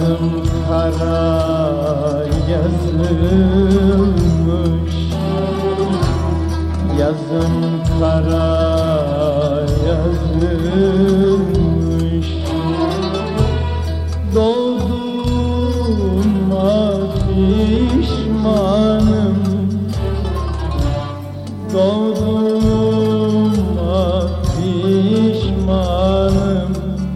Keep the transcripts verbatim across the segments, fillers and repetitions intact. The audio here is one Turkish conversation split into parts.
Yazım kara yazılmış, yazım kara yazılmış. Doğduğuma pişmanım, doğduğuma pişmanım,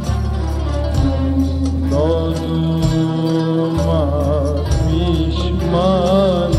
doğduğuma pişmanım.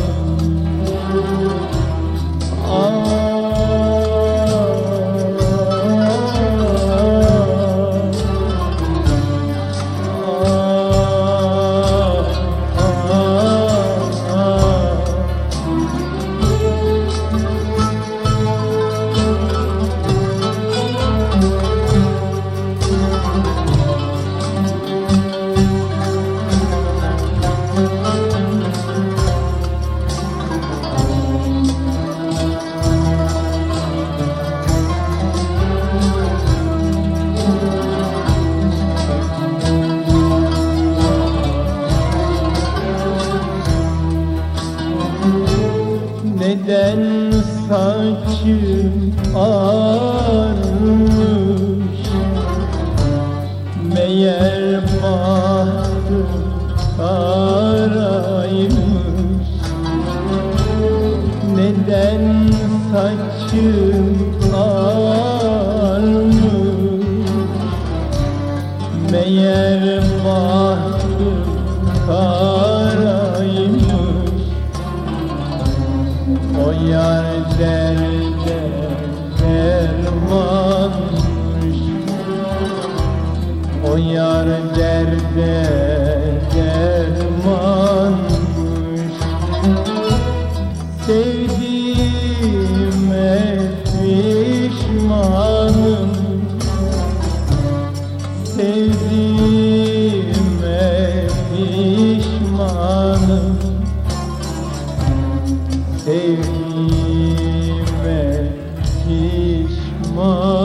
Neden saçım ağarmış, meğer bahtım karaymış. Neden saçım ağarmış, meğer bahtım karaymış. O yar derde dermanmış, o yar derde dermanmış. Sevdiğime pişmanım, sevdiğime pişmanım, sevdiğime pişmanım.